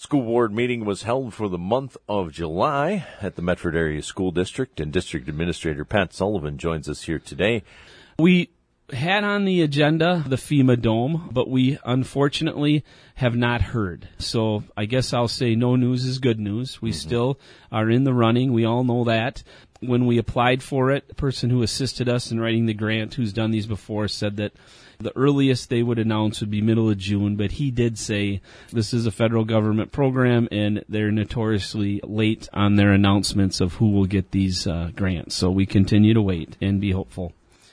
School board meeting was held for the month of July at the Medford Area School District, and District Administrator Pat Sullivan joins us here today. We had on the agenda the FEMA Dome, but we unfortunately have not heard. So I guess I'll say no news is good news. We still are in the running. We all know that. When we applied for it, the person who assisted us in writing the grant, who's done these before, said that the earliest they would announce would be middle of June, but he did say this is a federal government program and they're notoriously late on their announcements of who will get these grants. So we continue to wait and be hopeful.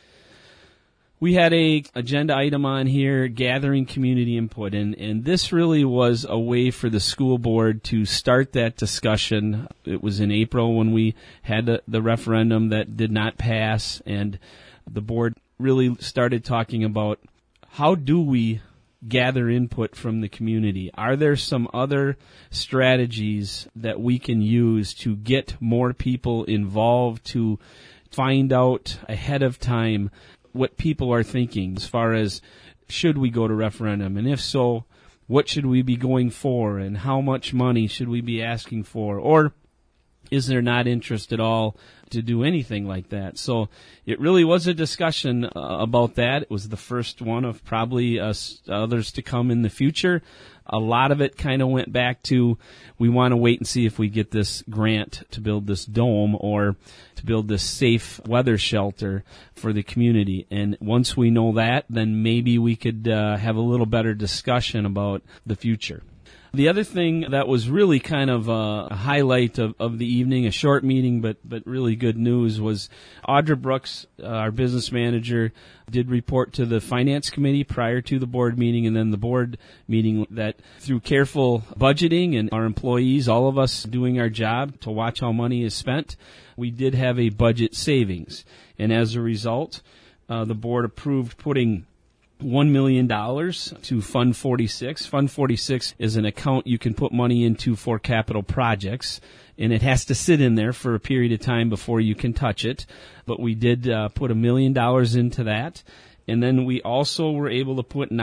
We had a agenda item on here, gathering community input, and this really was a way for the school board to start that discussion. It was in April when we had the referendum that did not pass, and the board really started talking about how do we gather input from the community. Are there some other strategies that we can use to get more people involved, to find out ahead of time what people are thinking as far as should we go to referendum, and if so, what should we be going for, and how much money should we be asking for, or is there not interest at all to do anything like that? So it really was a discussion about that. It was the first one of probably others to come in the future. A lot of it kind of went back to we want to wait and see if we get this grant to build this dome or to build this safe weather shelter for the community. And once we know that, then maybe we could have a little better discussion about the future. The other thing that was really kind of a highlight of the evening, a short meeting, but really good news, was Audra Brooks, our business manager, did report to the finance committee prior to the board meeting, and then the board meeting, that through careful budgeting and our employees, all of us doing our job to watch how money is spent, we did have a budget savings. And as a result, the board approved putting $1 million to Fund 46. Fund 46 is an account you can put money into for capital projects, and it has to sit in there for a period of time before you can touch it. But we did put $1 million into that. And then we also were able to put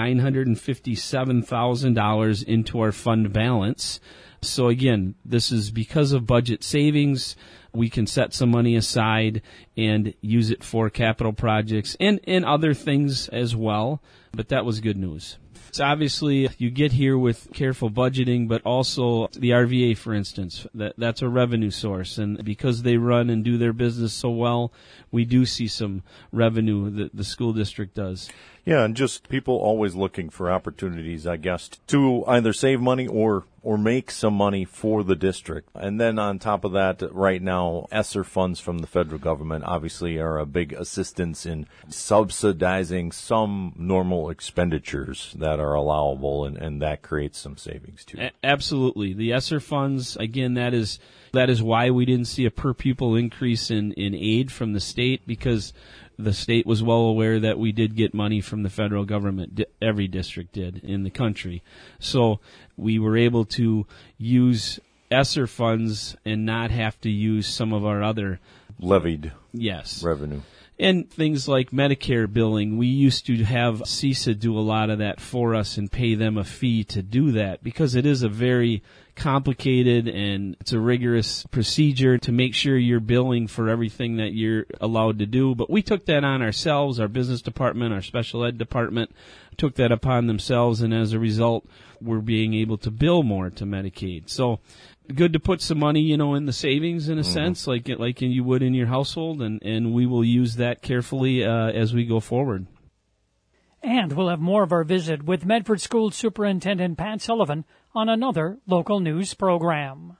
$957,000 into our fund balance. So again, this is because of budget savings. We can set some money aside and use it for capital projects and other things as well. But that was good news. So obviously, you get here with careful budgeting, but also the RVA, for instance, that's a revenue source. And because they run and do their business so well, we do see some revenue that the school district does. Yeah, and just people always looking for opportunities, I guess, to either save money or make some money for the district. And then on top of that, right now, ESSER funds from the federal government obviously are a big assistance in subsidizing some normal expenditures that are allowable, and that creates some savings too. Absolutely. The ESSER funds, again, that is why we didn't see a per pupil increase in aid from the state, because the state was well aware that we did get money from the federal government. Every district did in the country. So we were able to use ESSER funds and not have to use some of our other levied revenue. And things like Medicare billing, we used to have CISA do a lot of that for us and pay them a fee to do that, because it is a very complicated and it's a rigorous procedure to make sure you're billing for everything that you're allowed to do. But we took that on ourselves. Our business department, our special ed department took that upon themselves, and as a result, we're being able to bill more to Medicaid. So good to put some money, in the savings in a sense, like you would in your household, and we will use that carefully as we go forward. And we'll have more of our visit with Medford School Superintendent Pat Sullivan on another local news program.